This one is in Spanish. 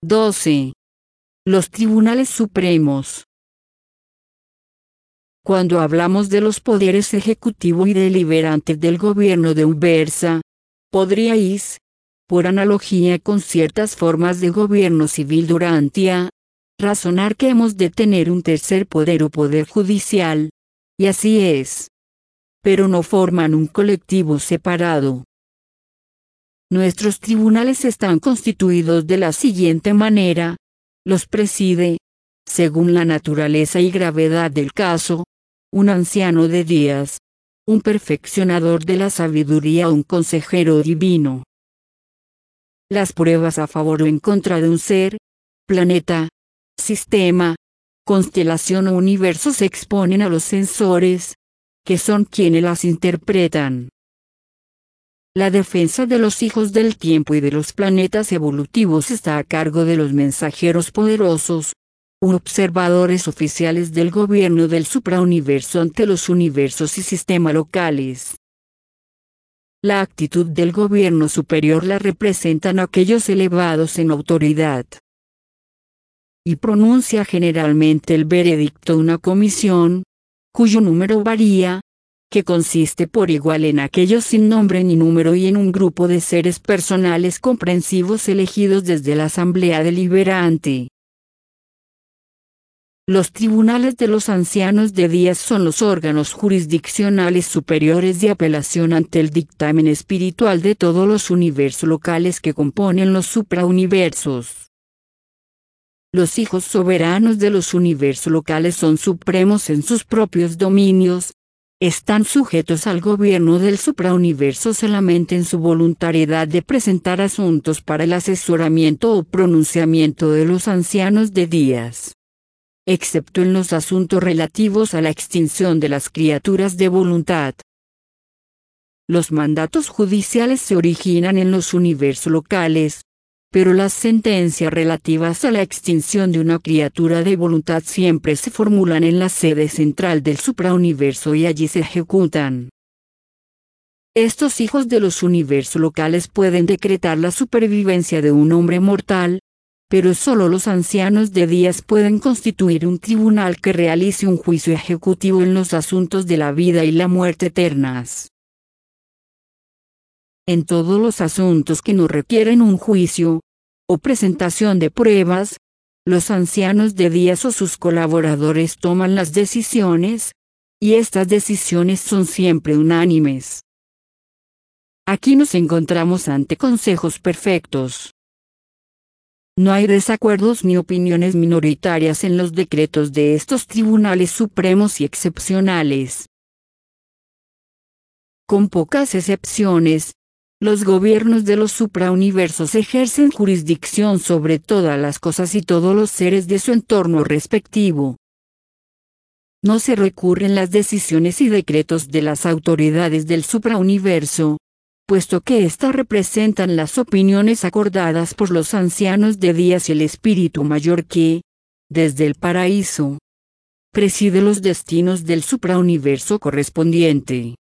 12. Los tribunales supremos. Cuando hablamos de los poderes ejecutivo y deliberante del gobierno de Ubersa, podríais, por analogía con ciertas formas de gobierno civil durante razonar que hemos de tener un tercer poder o poder judicial, y así es. Pero no forman un colectivo separado. Nuestros tribunales están constituidos de la siguiente manera: los preside, según la naturaleza y gravedad del caso, un anciano de días, un perfeccionador de la sabiduría o un consejero divino. Las pruebas a favor o en contra de un ser, planeta, sistema, constelación o universo se exponen a los censores, que son quienes las interpretan. La defensa de los hijos del tiempo y de los planetas evolutivos está a cargo de los mensajeros poderosos, observadores oficiales del gobierno del suprauniverso ante los universos y sistemas locales. La actitud del gobierno superior la representan aquellos elevados en autoridad. Y pronuncia generalmente el veredicto una comisión, cuyo número varía, que consiste por igual en aquellos sin nombre ni número y en un grupo de seres personales comprensivos elegidos desde la Asamblea Deliberante. Los tribunales de los ancianos de días son los órganos jurisdiccionales superiores de apelación ante el dictamen espiritual de todos los universos locales que componen los suprauniversos. Los hijos soberanos de los universos locales son supremos en sus propios dominios, están sujetos al gobierno del suprauniverso solamente en su voluntariedad de presentar asuntos para el asesoramiento o pronunciamiento de los ancianos de días, excepto en los asuntos relativos a la extinción de las criaturas de voluntad. Los mandatos judiciales se originan en los universos locales, pero las sentencias relativas a la extinción de una criatura de voluntad siempre se formulan en la sede central del suprauniverso y allí se ejecutan. Estos hijos de los universos locales pueden decretar la supervivencia de un hombre mortal, pero solo los ancianos de días pueden constituir un tribunal que realice un juicio ejecutivo en los asuntos de la vida y la muerte eternas. En todos los asuntos que no requieren un juicio, o presentación de pruebas, los ancianos de días o sus colaboradores toman las decisiones, y estas decisiones son siempre unánimes. Aquí nos encontramos ante consejos perfectos. No hay desacuerdos ni opiniones minoritarias en los decretos de estos tribunales supremos y excepcionales. Con pocas excepciones, los gobiernos de los suprauniversos ejercen jurisdicción sobre todas las cosas y todos los seres de su entorno respectivo. No se recurren las decisiones y decretos de las autoridades del suprauniverso, puesto que éstas representan las opiniones acordadas por los ancianos de días y el espíritu mayor que, desde el paraíso, preside los destinos del suprauniverso correspondiente.